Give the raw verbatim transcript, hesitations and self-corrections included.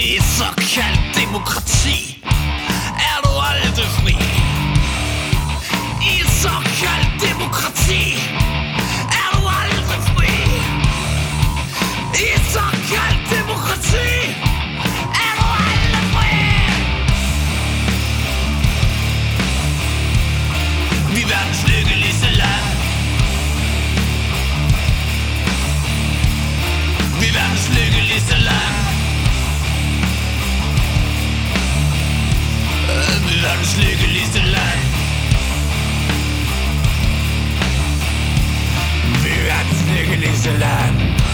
I et såkaldt demokrati er du aldrig fri. I et såkaldt demokrati er du aldrig fri. I et såkaldt demokrati er du aldrig fri. Vi er verdens lykkeligste land. Vi er verdens lykkeligste land. Vi er verdens lykkeligste land. Vi er verdens lykkeligste land.